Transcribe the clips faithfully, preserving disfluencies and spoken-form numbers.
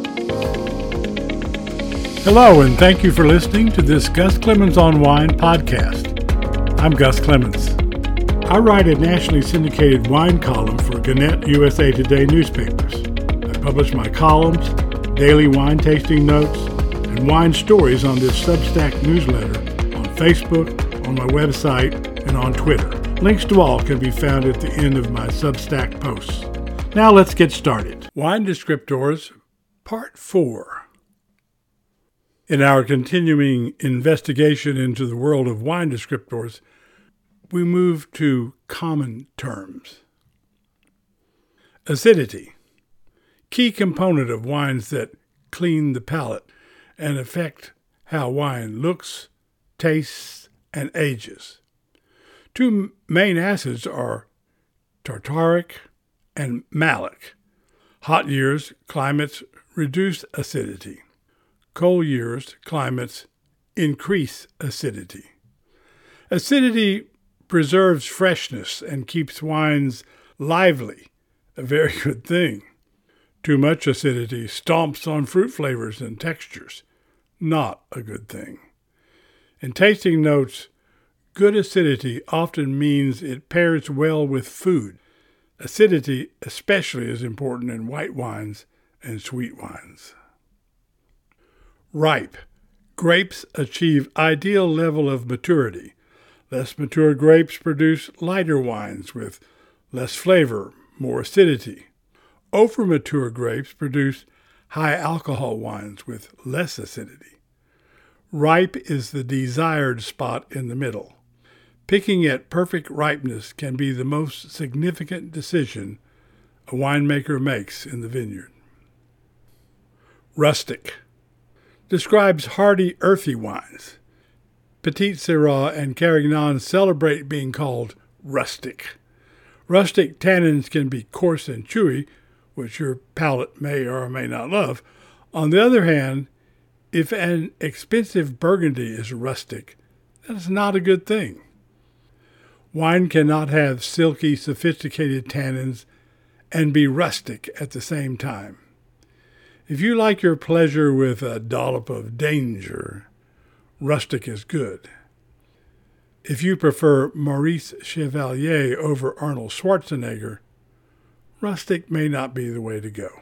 Hello, and thank you for listening to this Gus Clemens on Wine podcast. I'm Gus Clemens. I write a nationally syndicated wine column for Gannett U S A Today newspapers. I publish my columns, daily wine tasting notes, and wine stories on this Substack newsletter on Facebook, on my website, and on Twitter. Links to all can be found at the end of my Substack posts. Now let's get started. Wine Descriptors, Part four. In our continuing investigation into the world of wine descriptors, we move to common terms. Acidity, key component of wines that clean the palate and affect how wine looks, tastes, and ages. Two main acids are tartaric and malic. Hot years, climates reduce acidity. Cold years, climates increase acidity. Acidity preserves freshness and keeps wines lively, a very good thing. Too much acidity stomps on fruit flavors and textures, not a good thing. In tasting notes, good acidity often means it pairs well with food. Acidity especially is important in white wines and sweet wines. Ripe. Grapes achieve ideal level of maturity. Less mature grapes produce lighter wines with less flavor, more acidity. Over-mature grapes produce high alcohol wines with less acidity. Ripe is the desired spot in the middle. Picking at perfect ripeness can be the most significant decision a winemaker makes in the vineyard. Rustic. Describes hearty, earthy wines. Petit Syrah and Carignan celebrate being called rustic. Rustic tannins can be coarse and chewy, which your palate may or may not love. On the other hand, if an expensive Burgundy is rustic, that is not a good thing. Wine cannot have silky, sophisticated tannins and be rustic at the same time. If you like your pleasure with a dollop of danger, rustic is good. If you prefer Maurice Chevalier over Arnold Schwarzenegger, rustic may not be the way to go.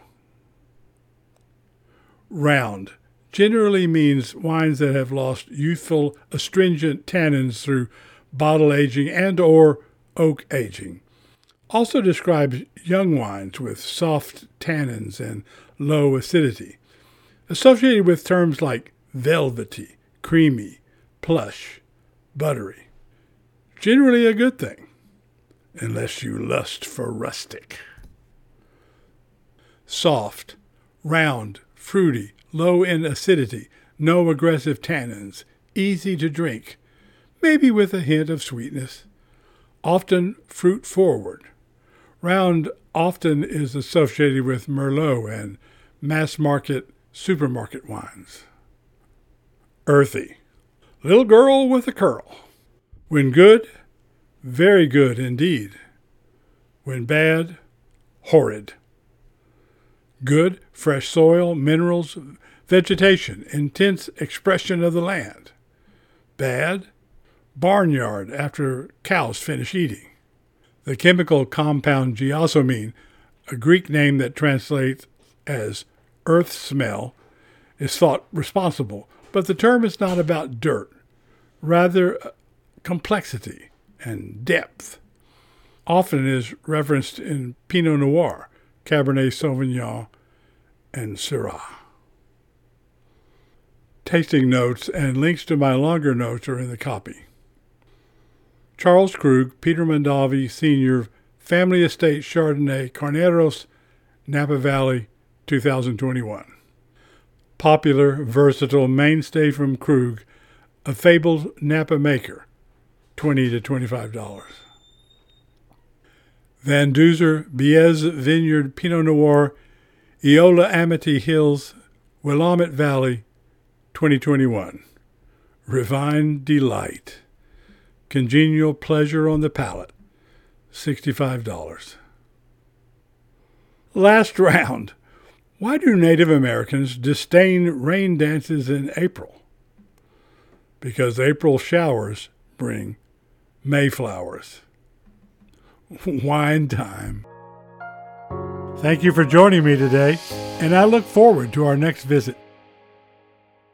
Round generally means wines that have lost youthful, astringent tannins through bottle aging and or oak aging. Also describes young wines with soft tannins and low acidity, associated with terms like velvety, creamy, plush, buttery. Generally a good thing, unless you lust for rustic. Soft, round, fruity, low in acidity, no aggressive tannins, easy to drink, maybe with a hint of sweetness, often fruit forward. Round often is associated with Merlot and mass-market supermarket wines. Earthy. Little girl with a curl. When good, very good indeed. When bad, horrid. Good, fresh soil, minerals, vegetation, intense expression of the land. Bad, barnyard after cows finish eating. The chemical compound geosmin, a Greek name that translates as earth smell, is thought responsible, but the term is not about dirt, rather complexity and depth. Often is referenced in Pinot Noir, Cabernet Sauvignon, and Syrah. Tasting notes and links to my longer notes are in the copy. Charles Krug, Peter Mondavi Senior, Family Estate Chardonnay, Carneros, Napa Valley, two thousand twenty-one. Popular, versatile mainstay from Krug, a fabled Napa maker, twenty to twenty-five dollars. Van Duzer, Biez Vineyard, Pinot Noir, Eola Amity Hills, Willamette Valley, twenty twenty-one. Refined Delight. Congenial pleasure on the palate, sixty-five dollars. Last round. Why do Native Americans disdain rain dances in April? Because April showers bring Mayflowers. Wine time. Thank you for joining me today, and I look forward to our next visit.